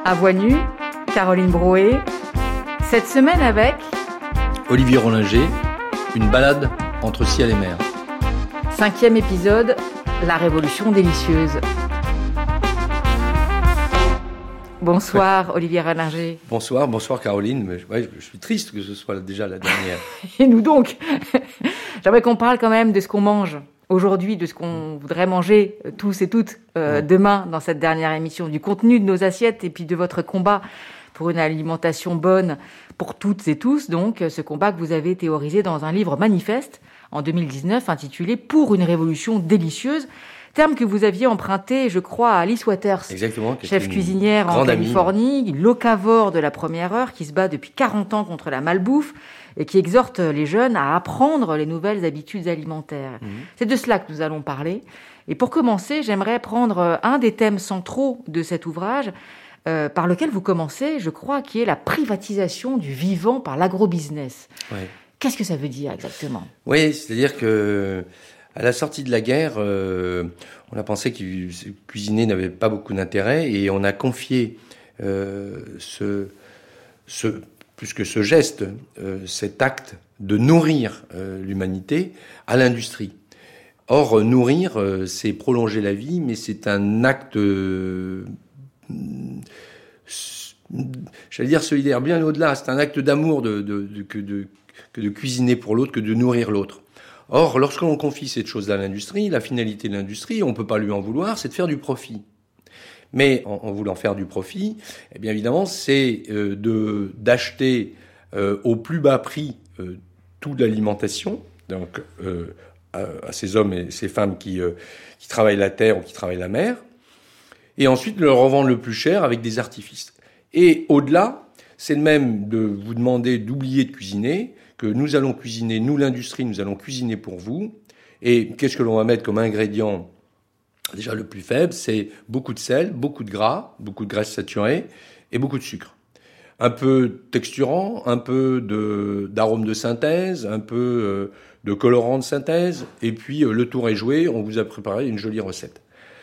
À Voix nue, Caroline Broé. Cette semaine avec Olivier Rollinger, une balade entre ciel et mer. 5e épisode, la révolution délicieuse. Bonsoir Olivier Rollinger. Bonsoir Caroline. Mais, je suis triste que ce soit déjà la dernière. Et nous donc, j'aimerais qu'on parle quand même de ce qu'on mange aujourd'hui, de ce qu'on voudrait manger tous et toutes demain dans cette dernière émission, du contenu de nos assiettes et puis de votre combat pour une alimentation bonne pour toutes et tous. Donc, ce combat que vous avez théorisé dans un livre manifeste en 2019 intitulé « Pour une révolution délicieuse », terme que vous aviez emprunté, je crois, à Alice Waters, chef cuisinière en Californie, locavore de la première heure, qui se bat depuis 40 ans contre la malbouffe et qui exhorte les jeunes à apprendre les nouvelles habitudes alimentaires. C'est de cela que nous allons parler. Et pour commencer, j'aimerais prendre un des thèmes centraux de cet ouvrage, par lequel vous commencez, je crois, qui est la privatisation du vivant par l'agrobusiness. Ouais. Qu'est-ce que ça veut dire exactement ? Oui, c'est-à-dire que à la sortie de la guerre, on a pensé que cuisiner n'avait pas beaucoup d'intérêt et on a confié plus que ce geste, cet acte de nourrir l'humanité à l'industrie. Or, nourrir, c'est prolonger la vie, mais c'est un acte, j'allais dire solidaire, bien au-delà. C'est un acte d'amour que de cuisiner pour l'autre, que de nourrir l'autre. Or, lorsque l'on confie cette chose à l'industrie, la finalité de l'industrie, on ne peut pas lui en vouloir, c'est de faire du profit. Mais en voulant faire du profit, eh bien évidemment, c'est d'acheter au plus bas prix toute l'alimentation, donc à ces hommes et ces femmes qui travaillent la terre ou qui travaillent la mer, et ensuite de le revendre le plus cher avec des artifices. Et au-delà, c'est même de vous demander d'oublier de cuisiner, que nous allons cuisiner, nous l'industrie, nous allons cuisiner pour vous. Et qu'est-ce que l'on va mettre comme ingrédient ? Déjà, le plus faible, c'est beaucoup de sel, beaucoup de gras, beaucoup de graisse saturée et beaucoup de sucre. Un peu texturant, un peu d'arôme de synthèse, un peu de colorant de synthèse. Et puis, le tour est joué, on vous a préparé une jolie recette.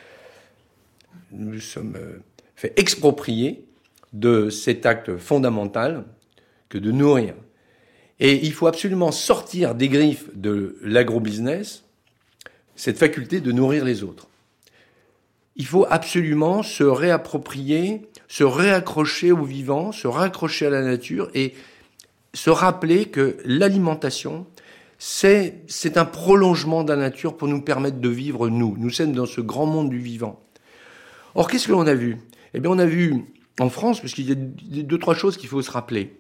Nous sommes fait exproprier de cet acte fondamental que de nourrir. Et il faut absolument sortir des griffes de l'agrobusiness cette faculté de nourrir les autres. Il faut absolument se réapproprier, se réaccrocher au vivant, se raccrocher à la nature et se rappeler que l'alimentation, c'est un prolongement de la nature pour nous permettre de vivre nous. Nous sommes dans ce grand monde du vivant. Or, qu'est-ce que l'on a vu ? Eh bien, on a vu en France, parce qu'il y a 2-3 choses qu'il faut se rappeler.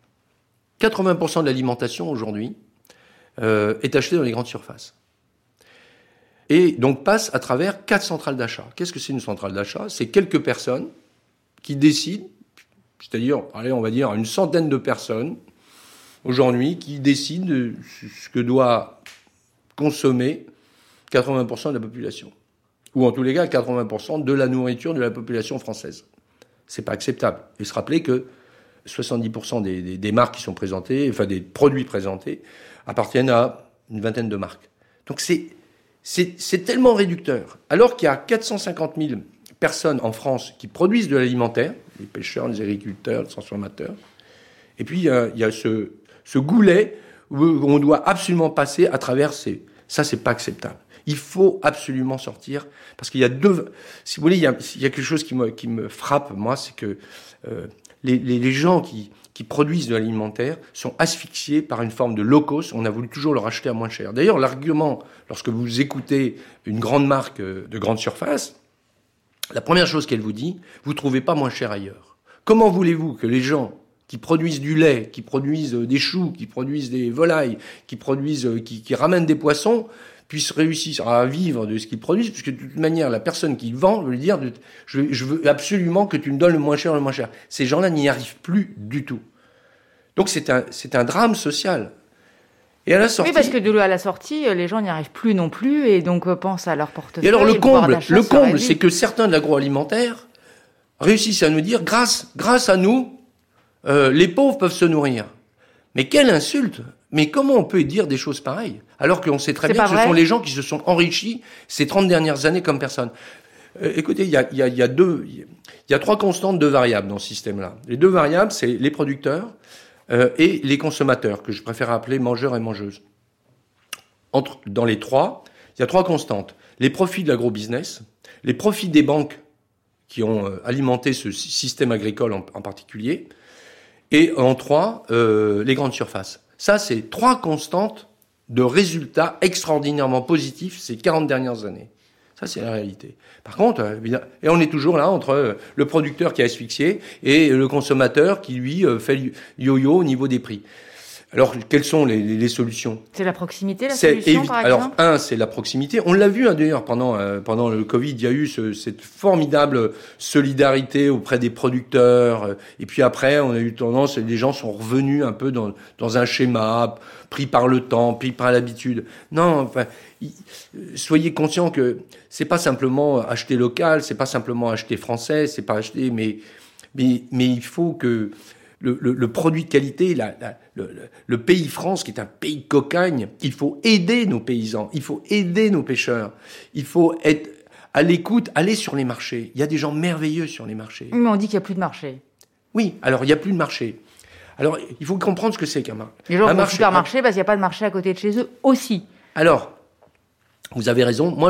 80% de l'alimentation aujourd'hui est achetée dans les grandes surfaces. Et donc passe à travers 4 centrales d'achat. Qu'est-ce que c'est une centrale d'achat ? C'est quelques personnes qui décident, c'est-à-dire, on va dire une centaine de personnes aujourd'hui qui décident de ce que doit consommer 80% de la population. Ou en tous les cas, 80% de la nourriture de la population française. C'est pas acceptable. Et se rappeler que 70% des marques qui sont présentées, enfin des produits présentés, appartiennent à une vingtaine de marques. Donc c'est tellement réducteur. Alors qu'il y a 450 000 personnes en France qui produisent de l'alimentaire, les pêcheurs, les agriculteurs, les transformateurs, et puis il y a ce goulet où on doit absolument passer à travers ça, c'est pas acceptable. Il faut absolument sortir, parce qu'il y a si vous voulez, il y a quelque chose qui me frappe, moi, c'est que les gens qui produisent de l'alimentaire sont asphyxiés par une forme de low cost. On a voulu toujours leur acheter à moins cher. D'ailleurs, l'argument, lorsque vous écoutez une grande marque de grande surface, la première chose qu'elle vous dit, vous ne trouvez pas moins cher ailleurs. Comment voulez-vous que les gens qui produisent du lait, qui produisent des choux, qui produisent des volailles, qui ramènent des poissons, puissent réussir à vivre de ce qu'ils produisent, puisque de toute manière, la personne qui le vend veut lui dire je veux absolument que tu me donnes le moins cher. Ces gens-là n'y arrivent plus du tout. Donc c'est un drame social. Et à la sortie, oui, parce que à la sortie, les gens n'y arrivent plus non plus, et donc pensent à leur portefeuille. Et alors le comble, c'est que certains de l'agroalimentaire réussissent à nous dire grâce à nous, les pauvres peuvent se nourrir. Mais quelle insulte! Mais comment on peut dire des choses pareilles ? Alors qu'on sait très bien que ce sont les gens qui se sont enrichis ces 30 dernières années comme personne. Écoutez, il y a trois constantes, deux variables dans ce système-là. Les deux variables, c'est les producteurs et les consommateurs, que je préfère appeler mangeurs et mangeuses. Dans les trois, il y a trois constantes. Les profits de l'agrobusiness, les profits des banques qui ont alimenté ce système agricole en particulier, et en trois, les grandes surfaces. Ça, c'est trois constantes de résultats extraordinairement positifs ces 40 dernières années. Ça, c'est la réalité. Par contre, et on est toujours là entre le producteur qui est asphyxié et le consommateur qui, lui, fait le yo-yo au niveau des prix. Alors, quelles sont les solutions ? C'est la proximité, la solution, par exemple ? Alors, c'est la proximité. On l'a vu, d'ailleurs, pendant le Covid, il y a eu cette formidable solidarité auprès des producteurs. Et puis après, on a eu tendance, les gens sont revenus un peu dans un schéma, pris par le temps, pris par l'habitude. Non, enfin, soyez conscients que c'est pas simplement acheter local, c'est pas simplement acheter français, c'est pas acheter, mais il faut que le produit de qualité, le pays France, qui est un pays de cocagne, il faut aider nos paysans, il faut aider nos pêcheurs, il faut être à l'écoute, aller sur les marchés. Il y a des gens merveilleux sur les marchés. Mais on dit qu'il n'y a plus de marché. Oui, alors il n'y a plus de marché. Alors, il faut comprendre ce que c'est qu'un marché. Les gens vont au supermarché parce qu'il n'y a pas de marché à côté de chez eux aussi. Alors, vous avez raison. Moi,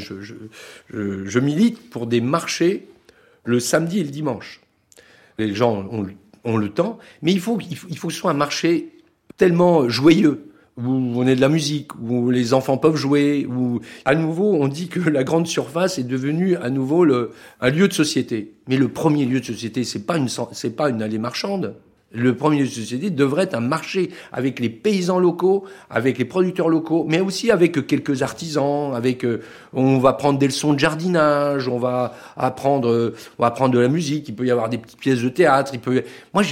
je milite pour des marchés le samedi et le dimanche. Les gens ont le temps, mais il faut que ce soit un marché tellement joyeux, où on a de la musique, où les enfants peuvent jouer, où à nouveau on dit que la grande surface est devenue à nouveau un lieu de société. Mais le premier lieu de société, c'est pas une allée marchande. Le premier lieu de société devrait être un marché avec les paysans locaux, avec les producteurs locaux, mais aussi avec quelques artisans, on va prendre des leçons de jardinage, on va apprendre de la musique, il peut y avoir des petites pièces de théâtre, moi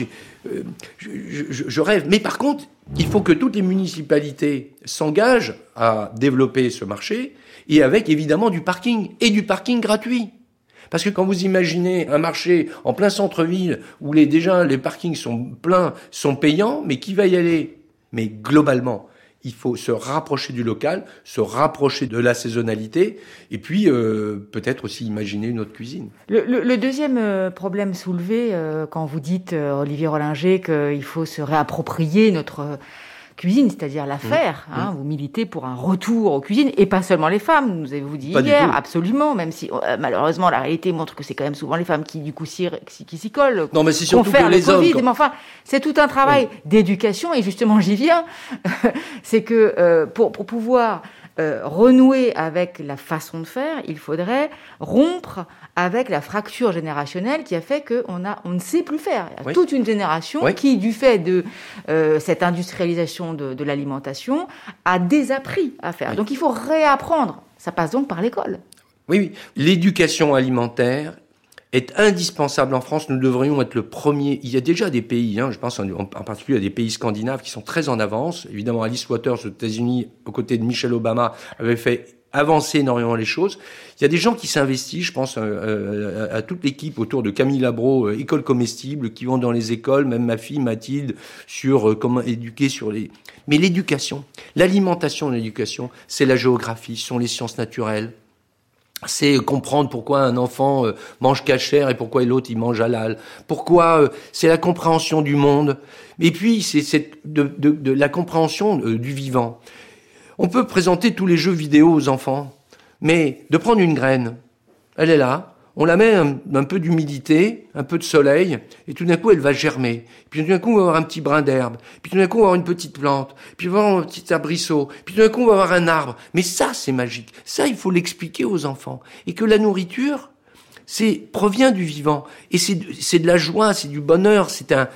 je rêve. Mais par contre, il faut que toutes les municipalités s'engagent à développer ce marché, et avec évidemment du parking gratuit. Parce que quand vous imaginez un marché en plein centre-ville où déjà les parkings sont pleins, sont payants, mais qui va y aller ? Mais globalement, il faut se rapprocher du local, se rapprocher de la saisonnalité, et puis peut-être aussi imaginer une autre cuisine. Le deuxième problème soulevé, quand vous dites, Olivier Rollinger, qu'il faut se réapproprier notre cuisine, c'est-à-dire la faire. Vous militez pour un retour aux cuisines, et pas seulement les femmes, nous avez-vous dit hier, absolument, même si malheureusement la réalité montre que c'est quand même souvent les femmes qui du coup s'y collent. Non, mais c'est surtout pour les hommes. Mais enfin, c'est tout un travail d'éducation, et justement j'y viens. C'est que pour pouvoir renouer avec la façon de faire, il faudrait rompre avec la fracture générationnelle qui a fait qu'on ne sait plus faire. Il y a toute une génération qui, du fait de cette industrialisation de l'alimentation, a désappris à faire. Donc il faut réapprendre. Ça passe donc par l'école. Oui. L'éducation alimentaire est indispensable en France. Nous devrions être le premier. Il y a déjà des pays, je pense en particulier à des pays scandinaves qui sont très en avance. Évidemment, Alice Waters aux États-Unis, aux côtés de Michelle Obama, avait fait avancer énormément les choses. Il y a des gens qui s'investissent, je pense à toute l'équipe autour de Camille Labro, École Comestible, qui vont dans les écoles, même ma fille Mathilde, sur comment éduquer sur les... Mais l'éducation, l'alimentation de l'éducation, c'est la géographie, ce sont les sciences naturelles. C'est comprendre pourquoi un enfant mange cachère et pourquoi l'autre il mange halal. Pourquoi c'est la compréhension du monde. Et puis c'est de la compréhension du vivant. On peut présenter tous les jeux vidéo aux enfants, mais de prendre une graine, elle est là, on la met un peu d'humidité, un peu de soleil, et tout d'un coup elle va germer. Puis tout d'un coup on va avoir un petit brin d'herbe, puis tout d'un coup on va avoir une petite plante, puis on va avoir un petit arbrisseau, puis tout d'un coup on va avoir un arbre. Mais ça c'est magique, ça il faut l'expliquer aux enfants. Et que la nourriture, provient du vivant, et c'est de la joie, c'est du bonheur,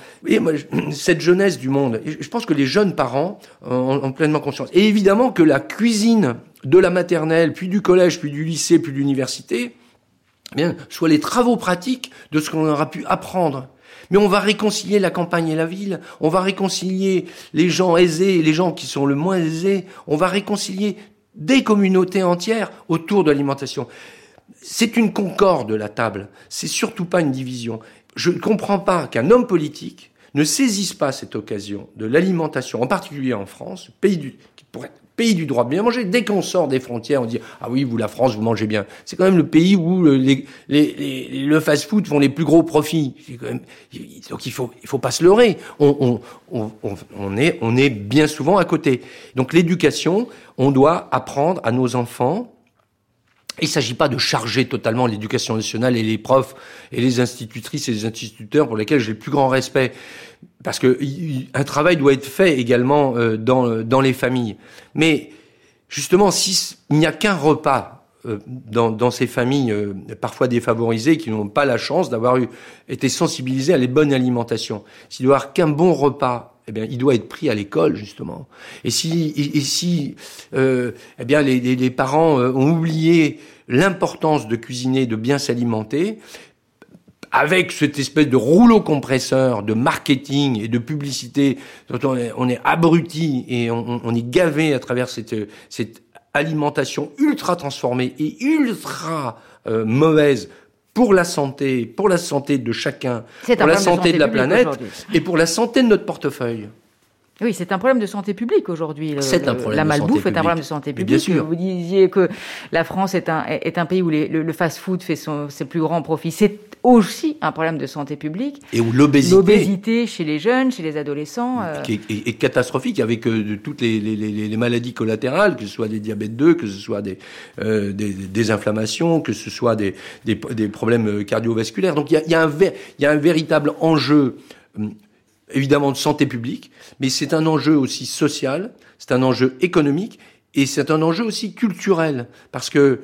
cette jeunesse du monde. Et je pense que les jeunes parents ont pleinement conscience. Et évidemment que la cuisine de la maternelle, puis du collège, puis du lycée, puis de l'université, soit les travaux pratiques de ce qu'on aura pu apprendre. Mais on va réconcilier la campagne et la ville, on va réconcilier les gens aisés et les gens qui sont le moins aisés, on va réconcilier des communautés entières autour de l'alimentation. C'est une concorde, la table. C'est surtout pas une division. Je ne comprends pas qu'un homme politique ne saisisse pas cette occasion de l'alimentation, en particulier en France, pays qui pourrait être pays du droit de bien manger. Dès qu'on sort des frontières, on dit ah oui, vous la France, vous mangez bien. C'est quand même le pays où le fast-food font les plus gros profits. Donc il faut pas se leurrer. On est bien souvent à côté. Donc l'éducation, on doit apprendre à nos enfants. Il ne s'agit pas de charger totalement l'éducation nationale et les profs et les institutrices et les instituteurs pour lesquels j'ai le plus grand respect. Parce que un travail doit être fait également dans les familles. Mais justement, s'il n'y a qu'un repas dans ces familles parfois défavorisées qui n'ont pas la chance d'avoir été sensibilisées à les bonnes alimentations, s'il doit y avoir qu'un bon repas, eh bien, il doit être pris à l'école, justement. Et si eh bien, les parents ont oublié l'importance de cuisiner, de bien s'alimenter, avec cette espèce de rouleau compresseur de marketing et de publicité dont on est abruti et on est gavé à travers cette alimentation ultra transformée et ultra mauvaise pour la santé de chacun, pour la santé de la planète et pour la santé de notre portefeuille. Oui, c'est un problème de santé publique aujourd'hui. La malbouffe est un problème de santé publique. Bien sûr. Vous disiez que la France est un pays où le fast-food fait ses plus grands profits. C'est aussi un problème de santé publique. Et où l'obésité chez les jeunes, chez les adolescents. Qui est catastrophique avec toutes les maladies collatérales, que ce soit des diabètes 2, que ce soit des inflammations, que ce soit des problèmes cardiovasculaires. Donc il y a un véritable enjeu évidemment de santé publique, mais c'est un enjeu aussi social, c'est un enjeu économique et c'est un enjeu aussi culturel. Parce que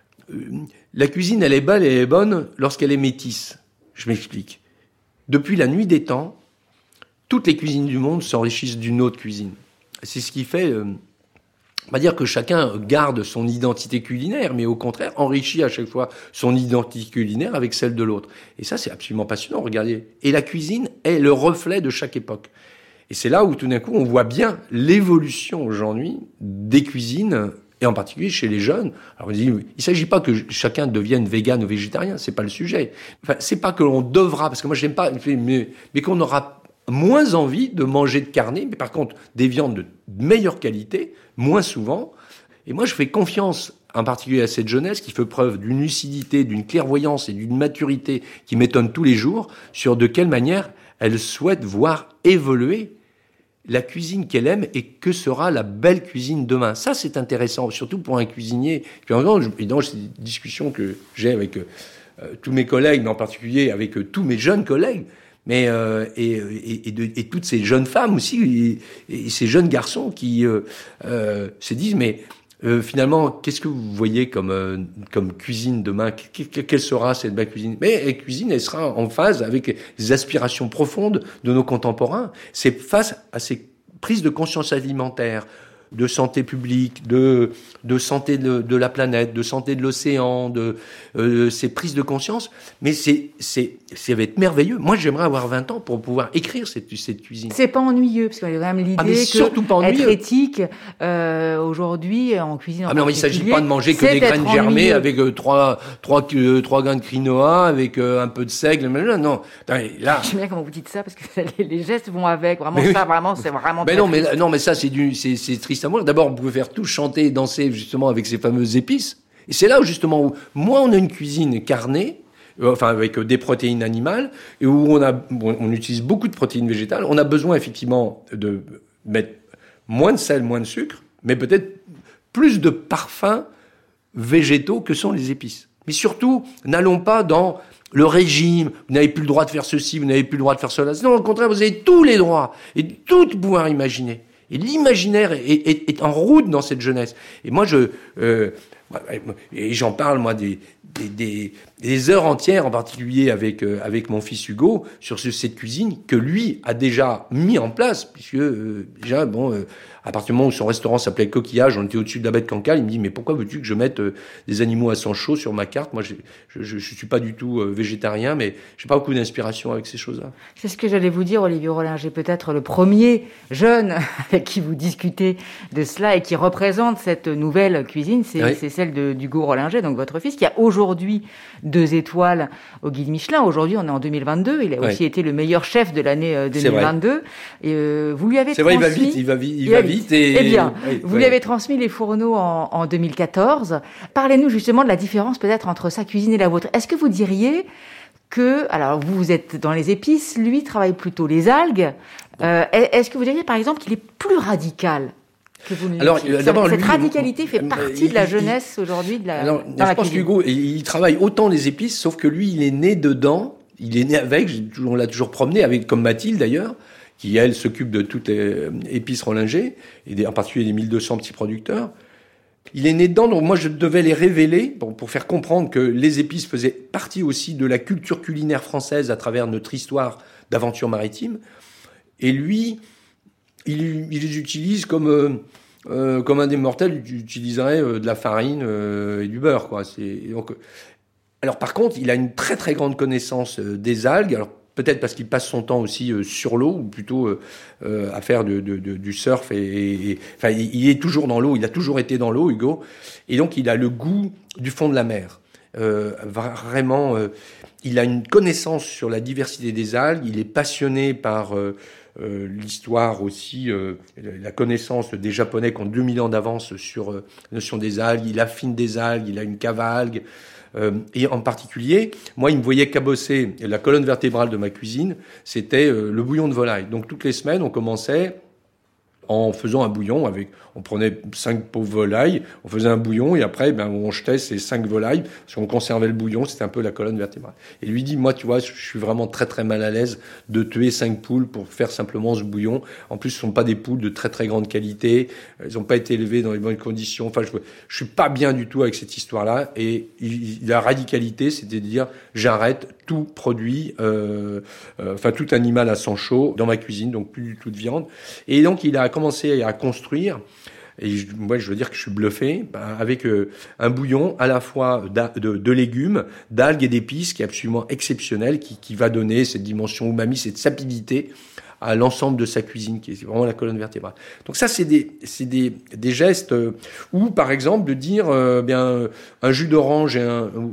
la cuisine, elle est belle et elle est bonne lorsqu'elle est métisse. Je m'explique. Depuis la nuit des temps, toutes les cuisines du monde s'enrichissent d'une autre cuisine. C'est ce qui fait, on va dire que chacun garde son identité culinaire, mais au contraire, enrichit à chaque fois son identité culinaire avec celle de l'autre. Et ça, c'est absolument passionnant, regardez. Et la cuisine est le reflet de chaque époque. Et c'est là où, tout d'un coup, on voit bien l'évolution aujourd'hui des cuisines, et en particulier chez les jeunes. Alors, on dit, il s'agit pas que chacun devienne vegan ou végétarien, c'est pas le sujet. Enfin, c'est pas que l'on devra, parce que moi, j'aime pas, mais qu'on aura moins envie de manger de carné, mais par contre, des viandes de meilleure qualité, moins souvent. Et moi, je fais confiance, en particulier à cette jeunesse, qui fait preuve d'une lucidité, d'une clairvoyance et d'une maturité qui m'étonne tous les jours, sur de quelle manière elle souhaite voir évoluer la cuisine qu'elle aime et que sera la belle cuisine demain. Ça, c'est intéressant, surtout pour un cuisinier. Et dans ces discussions que j'ai avec tous mes collègues, mais en particulier avec tous mes jeunes collègues, mais et toutes ces jeunes femmes aussi et ces jeunes garçons qui se disent mais finalement qu'est-ce que vous voyez comme cuisine demain, quelle sera cette belle cuisine? Mais la cuisine, elle sera en phase avec les aspirations profondes de nos contemporains. C'est face à ces prises de conscience alimentaire, de santé publique, de santé de la planète, de santé de l'océan, ces prises de conscience. Mais ça va être merveilleux. Moi, j'aimerais avoir 20 ans pour pouvoir écrire cette cuisine. C'est pas ennuyeux, parce qu'il y a quand même l'idée être éthique, aujourd'hui, en cuisine en non, il s'agit pas de manger que des graines germées avec trois grains de quinoa, avec un peu de seigle. Non. Là. J'aime bien comment vous dites ça, parce que les gestes vont avec. Vraiment, ça, vraiment, c'est vraiment très triste. Mais ça, c'est triste à moi. D'abord, on pouvait faire tout chanter et danser, justement, avec ces fameuses épices. Et c'est là où, justement, où, moins on a une cuisine carnée, avec des protéines animales, et où on utilise beaucoup de protéines végétales, on a besoin, effectivement, de mettre moins de sel, moins de sucre, mais peut-être plus de parfums végétaux que sont les épices. Mais surtout, n'allons pas dans le régime, vous n'avez plus le droit de faire ceci, vous n'avez plus le droit de faire cela. Non, au contraire, vous avez tous les droits et tout pouvoir imaginer. Et l'imaginaire est en route dans cette jeunesse. Et moi, et j'en parle, moi, des heures entières, en particulier avec mon fils Hugo, sur cette cuisine que lui a déjà mis en place, puisque déjà, à partir du moment où son restaurant s'appelait Coquillage, on était au-dessus de la baie de Cancale, il me dit, mais pourquoi veux-tu que je mette des animaux à sang chaud sur ma carte? Moi, je suis pas du tout végétarien, mais j'ai pas beaucoup d'inspiration avec ces choses-là. C'est ce que j'allais vous dire, Olivier Rollinger, peut-être le premier jeune avec qui vous discutez de cela et qui représente cette nouvelle cuisine, c'est celle d'Hugo Rollinger, donc votre fils, qui a aujourd'hui 2 étoiles au guide Michelin. Aujourd'hui, on est en 2022. Il a aussi été le meilleur chef de l'année 2022. Et vous lui avez transmis... C'est vrai, il va vite. Eh bien, vous lui avez transmis les fourneaux en 2014. Parlez-nous justement de la différence peut-être entre sa cuisine et la vôtre. Est-ce que vous diriez que, alors vous êtes dans les épices, lui travaille plutôt les algues. Est-ce que vous diriez par exemple qu'il est plus radical que vous ne l'étiez? Cette radicalité fait partie de la jeunesse aujourd'hui de la Alors, je pense qu'Hugo, il travaille autant les épices, sauf que lui, il est né dedans, il est né avec, on l'a toujours promené, avec comme Mathilde d'ailleurs, qui elle s'occupe de toutes les épices Rollinger, et en particulier les 1200 petits producteurs. Il est né dedans, donc moi je devais les révéler pour faire comprendre que les épices faisaient partie aussi de la culture culinaire française à travers notre histoire d'aventure maritime. Et lui, il les utilise comme un des mortels utiliserait de la farine et du beurre, quoi. Alors par contre, il a une très très grande connaissance des algues. Alors peut-être parce qu'il passe son temps aussi sur l'eau, ou plutôt à faire du surf. Enfin, il est toujours dans l'eau, il a toujours été dans l'eau, Hugo. Et donc, il a le goût du fond de la mer. Vraiment, il a une connaissance sur la diversité des algues. Il est passionné par l'histoire aussi, la connaissance des Japonais qui ont 2000 ans d'avance sur la notion des algues. Il affine des algues, il a une cave à algues. Et en particulier, moi, il me voyait cabosser la colonne vertébrale de ma cuisine, c'était le bouillon de volaille. Donc toutes les semaines, on commençait en faisant un bouillon on prenait 5 pauvres volailles, on faisait un bouillon et après, on jetait ces 5 volailles, parce qu'on conservait le bouillon, c'était un peu la colonne vertébrale. Et lui dit, moi, tu vois, je suis vraiment très très mal à l'aise de tuer 5 poules pour faire simplement ce bouillon. En plus, ce sont pas des poules de très très grande qualité, elles ont pas été élevées dans les bonnes conditions. Enfin, je suis pas bien du tout avec cette histoire-là. Et la radicalité, c'était de dire, j'arrête tout produit, tout animal à sang chaud dans ma cuisine, donc plus du tout de viande. Et donc, il a commencé à construire. Et moi, je veux dire que je suis bluffé avec un bouillon à la fois de légumes, d'algues et d'épices qui est absolument exceptionnel, qui va donner cette dimension umami, cette sapidité à l'ensemble de sa cuisine, qui est vraiment la colonne vertébrale. Donc ça, c'est des gestes ou par exemple de dire un jus d'orange et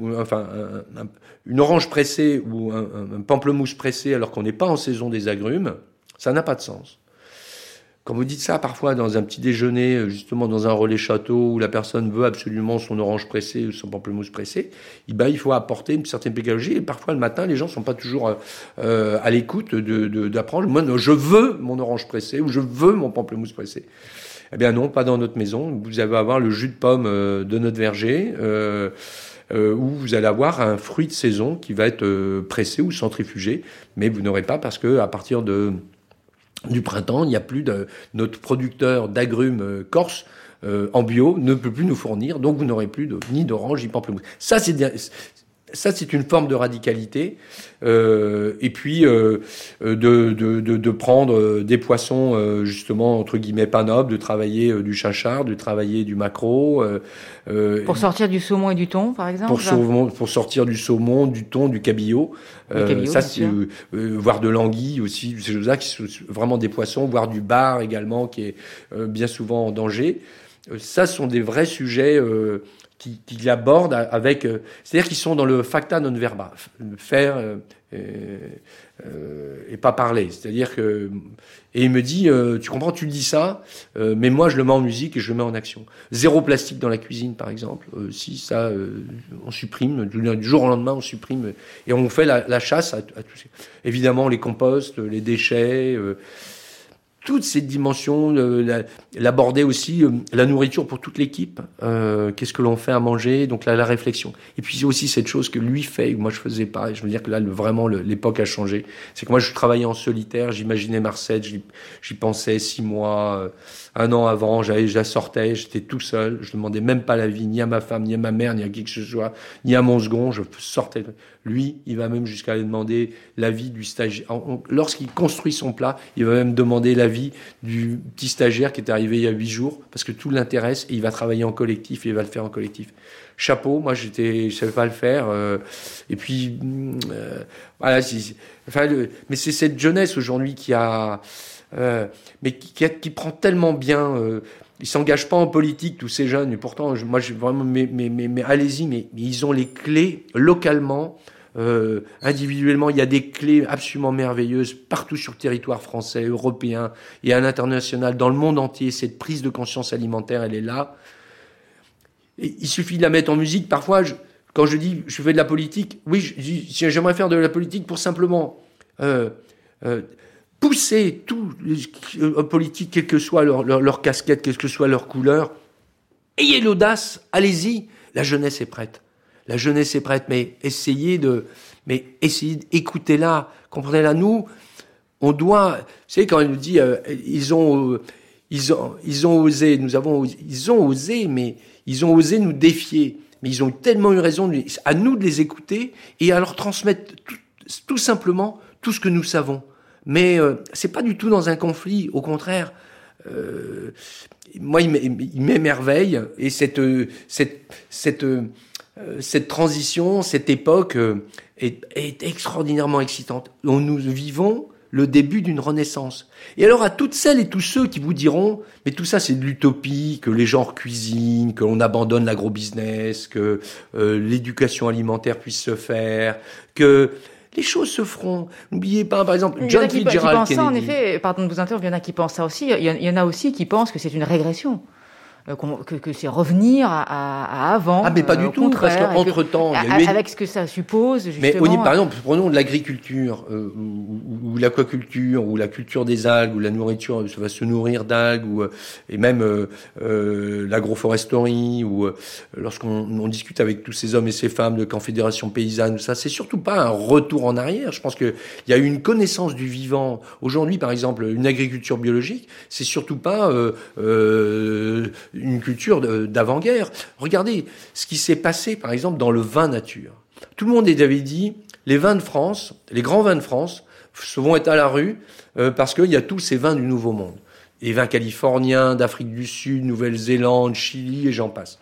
une orange pressée ou un pamplemousse pressé alors qu'on n'est pas en saison des agrumes, ça n'a pas de sens. Quand vous dites ça, parfois, dans un petit déjeuner, justement dans un relais château, où la personne veut absolument son orange pressée ou son pamplemousse pressé, il faut apporter une certaine pédagogie. Et parfois, le matin, les gens sont pas toujours à l'écoute d'apprendre. Moi, je veux mon orange pressé ou je veux mon pamplemousse pressé. Eh bien non, pas dans notre maison. Vous allez avoir le jus de pomme de notre verger, où vous allez avoir un fruit de saison qui va être pressé ou centrifugé. Mais vous n'aurez pas, parce que à partir du printemps, il n'y a plus notre producteur d'agrumes corse en bio ne peut plus nous fournir, donc vous n'aurez plus ni d'orange ni pamplemousse. Ça, c'est une forme de radicalité. Et puis de prendre des poissons justement entre guillemets pas nobles, de travailler du chinchard, de travailler du maquereau. Pour sortir du saumon et du thon, par exemple. Pour sortir du saumon, du thon, du cabillaud. Ça, c'est voire de l'anguille aussi. Ces choses-là qui sont vraiment des poissons, voire du bar également, qui est bien souvent en danger. Ça sont des vrais sujets qui abordent avec... c'est-à-dire qu'ils sont dans le facta non verba, faire et pas parler. C'est-à-dire que... Et il me dit, tu comprends, tu dis ça, mais moi je le mets en musique et je le mets en action. 0 plastique dans la cuisine, par exemple. Si ça, on supprime, du jour au lendemain, on supprime. Et on fait la chasse à tout ça. Évidemment, les composts, les déchets... toutes ces dimensions, l'aborder aussi, la nourriture pour toute l'équipe, qu'est-ce que l'on fait à manger, donc la réflexion. Et puis aussi cette chose que lui fait, que moi je faisais pas, je veux dire que là vraiment l'époque a changé. C'est que moi je travaillais en solitaire, j'imaginais Marseille, j'y pensais 6 mois, 1 an avant, je la sortais, j'étais tout seul, je demandais même pas l'avis, ni à ma femme, ni à ma mère, ni à qui que ce soit, ni à mon second, je sortais. Lui, il va même jusqu'à aller demander l'avis du stagiaire. Lorsqu'il construit son plat, il va même demander l'avis du petit stagiaire qui est arrivé il y a 8 jours, parce que tout l'intéresse, et il va travailler en collectif, et il va le faire en collectif. Chapeau, moi je savais pas le faire. Et puis, voilà. Mais c'est cette jeunesse aujourd'hui qui a... mais qui prend tellement bien Ils s'engagent pas en politique, tous ces jeunes. Et pourtant, moi, j'ai vraiment, mais allez-y, mais ils ont les clés localement, individuellement. Il y a des clés absolument merveilleuses partout sur le territoire français, européen et à l'international, dans le monde entier. Cette prise de conscience alimentaire, elle est là. Et il suffit de la mettre en musique. Parfois, quand je dis je fais de la politique, oui, j'aimerais faire de la politique pour simplement pousser tous les politiques, quelle que soit leur casquette, quelle que soit leur couleur. Ayez l'audace, allez-y. La jeunesse est prête. La jeunesse est prête, mais essayez d'écouter-la, comprenez-la. Nous, on doit, vous savez, quand elle nous dit, ils ont osé, ils ont osé, mais ils ont osé nous défier. Mais ils ont tellement eu raison, à nous de les écouter et à leur transmettre tout simplement tout ce que nous savons. Mais c'est pas du tout dans un conflit, au contraire. Moi, il m'émerveille et cette transition, cette époque est extraordinairement excitante. Nous vivons le début d'une renaissance. Et alors à toutes celles et tous ceux qui vous diront mais tout ça c'est de l'utopie, que les gens cuisinent, que l'on abandonne l'agro-business, que l'éducation alimentaire puisse se faire, que les choses se feront. N'oubliez pas, par exemple, John Fitzgerald Kennedy. En effet, pardon de vous interrompre, il y en a qui pensent ça aussi. Il y en a aussi qui pensent que c'est une régression. Que c'est revenir à avant. Ah, mais pas du tout, parce qu'entre-temps, il y a eu... Avec ce que ça suppose, justement... Mais par exemple, prenons de l'agriculture, ou l'aquaculture, ou la culture des algues, ou la nourriture, ça va se nourrir d'algues, et même l'agroforesterie, ou lorsqu'on discute avec tous ces hommes et ces femmes de Confédération Paysanne, ça, c'est surtout pas un retour en arrière. Je pense qu'il y a une connaissance du vivant. Aujourd'hui, par exemple, une agriculture biologique, c'est surtout pas... une culture d'avant-guerre. Regardez ce qui s'est passé, par exemple, dans le vin nature. Tout le monde avait dit, les vins de France, les grands vins de France, vont être à la rue parce qu'il y a tous ces vins du Nouveau Monde. Les vins californiens, d'Afrique du Sud, Nouvelle-Zélande, Chili, et j'en passe.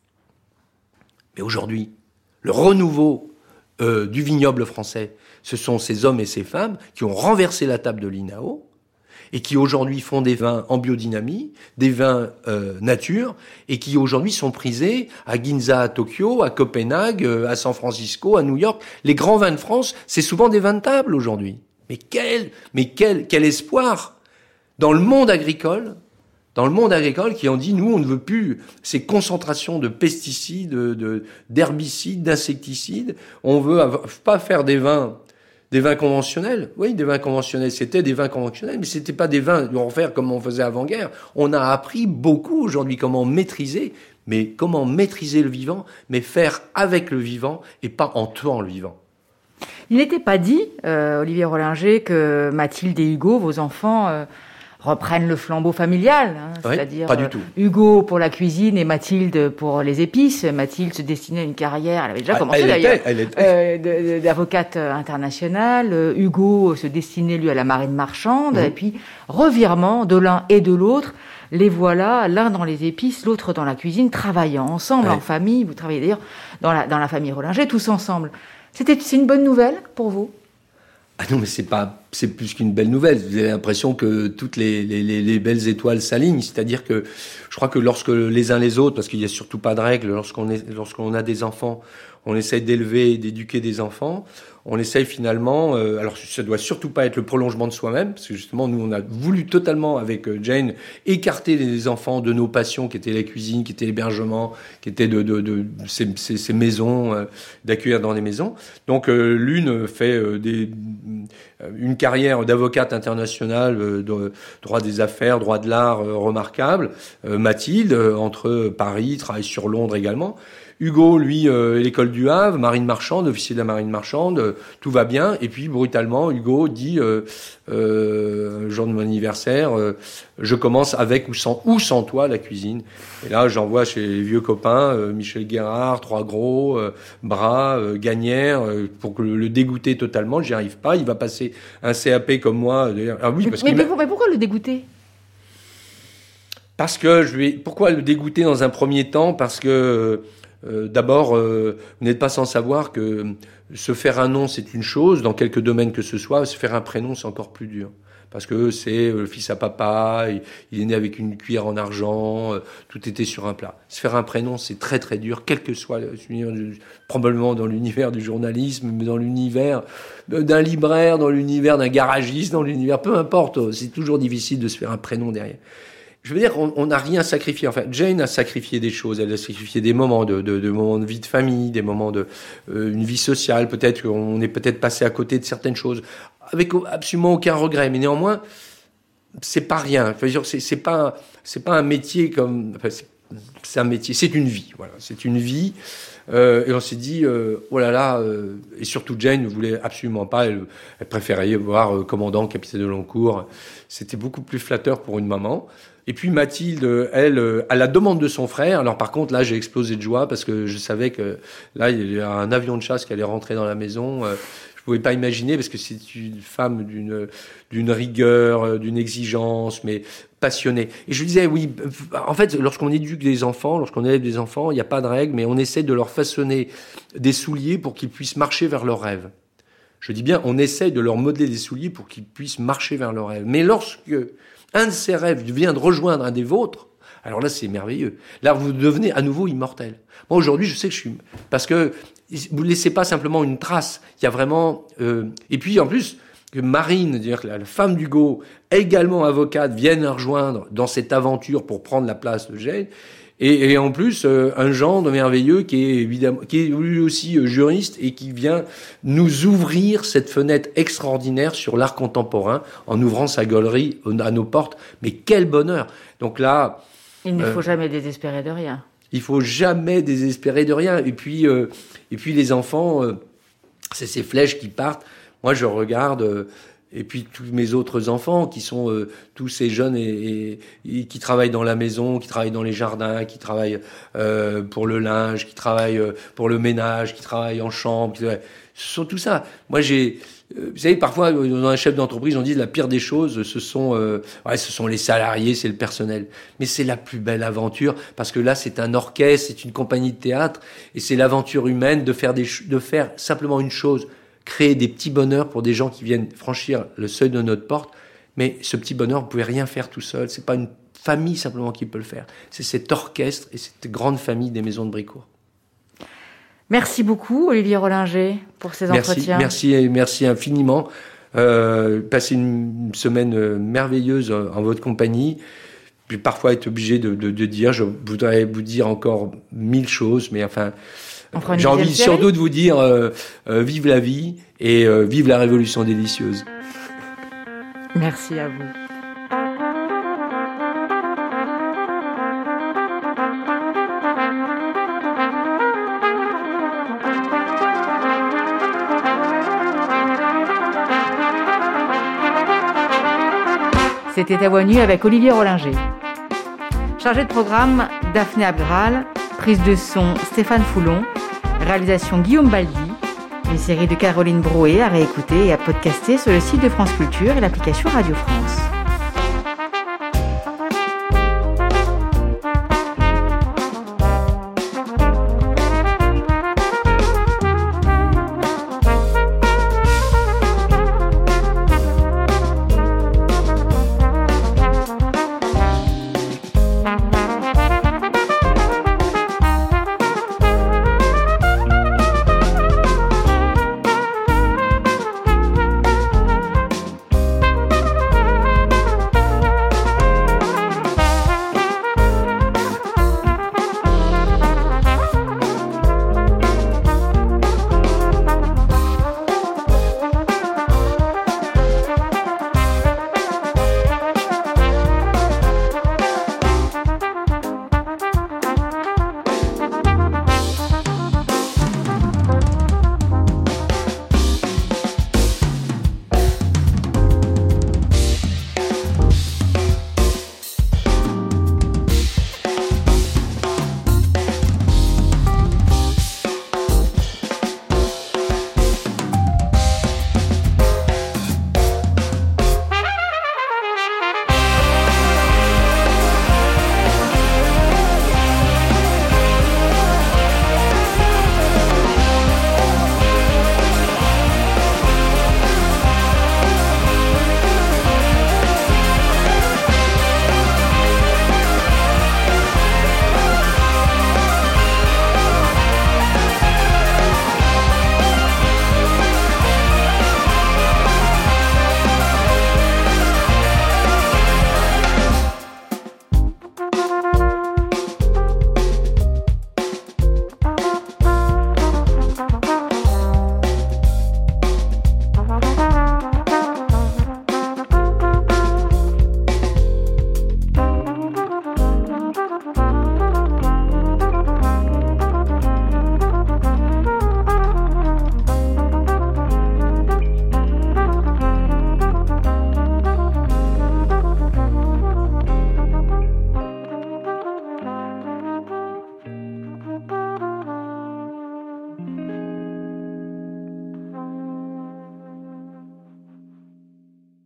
Mais aujourd'hui, le renouveau du vignoble français, ce sont ces hommes et ces femmes qui ont renversé la table de l'INAO, et qui aujourd'hui font des vins en biodynamie, des vins nature, et qui aujourd'hui sont prisés à Ginza, à Tokyo, à Copenhague, à San Francisco, à New York. Les grands vins de France, c'est souvent des vins de table aujourd'hui. Mais quel espoir dans le monde agricole qui ont dit, nous, on ne veut plus ces concentrations de pesticides, d'herbicides, d'insecticides. On veut pas faire des vins conventionnels. Oui, des vins conventionnels, c'était des vins conventionnels, mais c'était pas des vins en faire comme on faisait avant-guerre. On a appris beaucoup aujourd'hui comment maîtriser le vivant, mais faire avec le vivant et pas en tuant le vivant. Il n'était pas dit, Olivier Rollinger, que Mathilde et Hugo, vos enfants, reprennent le flambeau familial, oui, c'est-à-dire pas du tout. Hugo pour la cuisine et Mathilde pour les épices. Mathilde se destinait à une carrière, elle avait déjà commencé d'ailleurs, d'avocate internationale. Hugo se destinait lui à la marine marchande, et puis revirement de l'un et de l'autre. Les voilà, l'un dans les épices, l'autre dans la cuisine, travaillant ensemble, en famille. Vous travaillez d'ailleurs dans la famille Rollinger, tous ensemble. C'est une bonne nouvelle pour vous? Ah non, mais c'est plus qu'une belle nouvelle. Vous avez l'impression que toutes les belles étoiles s'alignent. C'est-à-dire que je crois que lorsque les uns les autres, parce qu'il n'y a surtout pas de règles, lorsqu'on a des enfants, on essaie d'élever, d'éduquer des enfants. On essaye finalement, alors ça doit surtout pas être le prolongement de soi-même, parce que justement nous on a voulu totalement avec Jane écarter les enfants de nos passions qui étaient la cuisine, qui étaient l'hébergement, qui étaient de ces maisons, d'accueillir dans des maisons. Donc l'une fait une carrière d'avocate internationale, de droit des affaires, droit de l'art remarquable. Mathilde, entre Paris, travaille sur Londres également. Hugo, lui, l'école du Havre, marine marchande, officier de la marine marchande, tout va bien. Et puis, brutalement, Hugo dit, jour de mon anniversaire, je commence avec ou sans toi la cuisine. Et là, j'envoie chez les vieux copains, Michel Guérard, Trois Gros, Bras, Gagnère, pour le dégoûter totalement. J'y arrive pas. Il va passer un CAP comme moi. Ah oui, parce mais pourquoi le dégoûter? Parce que pourquoi le dégoûter dans un premier temps? Parce que d'abord, vous n'êtes pas sans savoir que se faire un nom, c'est une chose, dans quelques domaines que ce soit, se faire un prénom, c'est encore plus dur. parce que c'est le fils à papa, il est né avec une cuillère en argent, tout était sur un plat. Se faire un prénom, c'est très très dur, quel que soit probablement dans l'univers du journalisme, mais dans l'univers d'un libraire, dans l'univers d'un garagiste, dans l'univers, peu importe, c'est toujours difficile de se faire un prénom derrière. Je veux dire, on n'a rien sacrifié. Enfin, Jane a sacrifié des choses. Elle a sacrifié des moments de moments de vie de famille, des moments une vie sociale. Peut-être qu'on est peut-être passé à côté de certaines choses, avec absolument aucun regret. Mais néanmoins, c'est pas rien. Je veux dire, c'est pas un métier comme. Enfin, c'est un métier. C'est une vie. Voilà, c'est une vie. Et on s'est dit, oh là là. Et surtout, Jane ne voulait absolument pas. Elle préférait voir commandant, capitaine de Loncourt. C'était beaucoup plus flatteur pour une maman. Et puis Mathilde, elle, à la demande de son frère, alors par contre là j'ai explosé de joie parce que je savais que là il y a un avion de chasse qui allait rentrer dans la maison. Je pouvais pas imaginer parce que c'est une femme d'une rigueur, d'une exigence, mais passionnée. Et je lui disais oui, en fait lorsqu'on éduque des enfants, lorsqu'on élève des enfants, il n'y a pas de règles, mais on essaie de leur façonner des souliers pour qu'ils puissent marcher vers leurs rêves. Je dis bien, on essaie de leur modeler des souliers pour qu'ils puissent marcher vers leurs rêves. Mais lorsque un de ces rêves vient de rejoindre un des vôtres, alors là, c'est merveilleux. Là, vous devenez à nouveau immortel. Moi, aujourd'hui, je sais que je suis... Parce que vous ne laissez pas simplement une trace. Il y a vraiment... Et puis, en plus, que Marine, c'est-à-dire que la femme d'Hugo, également avocate, vienne la rejoindre dans cette aventure pour prendre la place de Jane. Et en plus, un gendre merveilleux qui est lui aussi juriste et qui vient nous ouvrir cette fenêtre extraordinaire sur l'art contemporain en ouvrant sa galerie à nos portes. Mais quel bonheur! Donc là... Il ne faut jamais désespérer de rien. Il faut jamais désespérer de rien. Et puis les enfants, c'est ces flèches qui partent. Moi, je regarde... Et puis tous mes autres enfants qui sont tous ces jeunes et qui travaillent dans la maison, qui travaillent dans les jardins, qui travaillent pour le linge, qui travaillent pour le ménage, qui travaillent en chambre. Ce sont tout ça. Moi, vous savez, parfois dans un chef d'entreprise, on dit la pire des choses, ce sont les salariés, c'est le personnel. Mais c'est la plus belle aventure parce que là, c'est un orchestre, c'est une compagnie de théâtre et c'est l'aventure humaine de faire simplement une chose. Créer des petits bonheurs pour des gens qui viennent franchir le seuil de notre porte. Mais ce petit bonheur, vous pouvez rien faire tout seul. C'est pas une famille simplement qui peut le faire. C'est cet orchestre et cette grande famille des maisons de Brécourt. Merci beaucoup, Olivier Rollinger, pour ces entretiens. Merci infiniment. Passez une semaine merveilleuse en votre compagnie. Je vais parfois être obligé de dire, je voudrais vous dire encore 1000 choses, mais enfin... J'ai envie surtout de vous dire vive la vie et vive la révolution délicieuse. Merci à vous. C'était À Voix Nue avec Olivier Rollinger. Chargé de programme, Daphné Abgral. Prise de son, Stéphane Foulon. Réalisation, Guillaume Baldi. Une série de Caroline Brouet à réécouter et à podcaster sur le site de France Culture et l'application Radio France.